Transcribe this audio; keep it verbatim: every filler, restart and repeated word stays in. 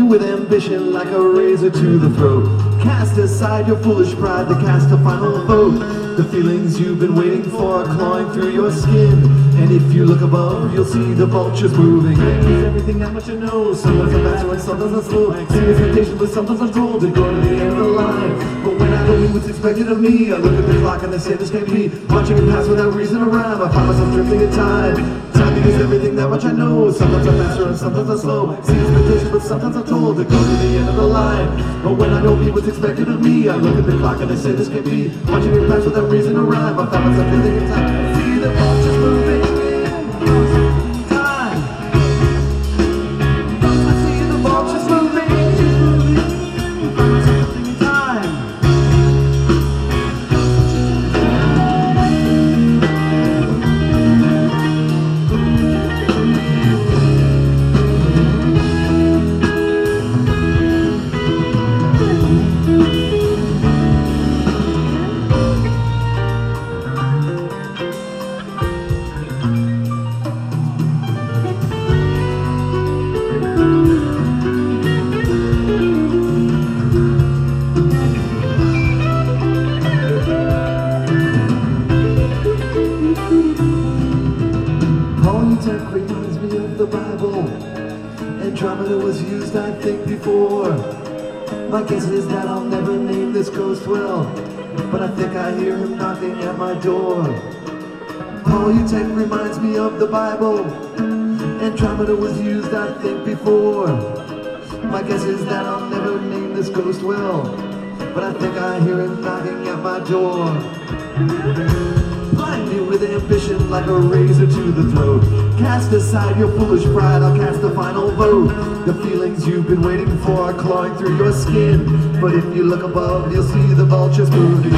with ambition like a razor to the throat. Cast aside your foolish pride to cast a final vote. The feelings you've been waiting for are clawing through your skin. And if you look above, you'll see the vultures moving. Is everything that much you know? Sometimes I'm faster and sometimes I'm slow. Same expectations, but sometimes I'm told to go to the end of the line. But when I don't do what's expected of me, I look at the clock and I say this can't be. Watching it pass without reason or rhyme, I find myself drifting in time. Timing is everything that much I know. Sometimes I'm faster and sometimes I'm slow. See expectations, but sometimes I'm told to go to the end of the line. But when I don't do what's expected of me, I look at the clock and I say this can't be. Watching it pass without reason or rhyme, I find myself drifting in time. See the vultures moving in time. I see the vultures moving in time. Polytech reminds me of the Bible. Andromeda was used, I think, before. My guess is that I'll never name this ghost well, but I think I hear him knocking at my door. Polytech reminds me of the Bible. Andromeda was used, I think, before. My guess is that I'll never name this ghost well, but I think I hear him knocking at my door. Blind me with ambition like a razor to the throat. Cast aside your foolish pride, I'll cast a final vote. The feelings you've been waiting for are clawing through your skin. But if you look above, you'll see the vultures moving.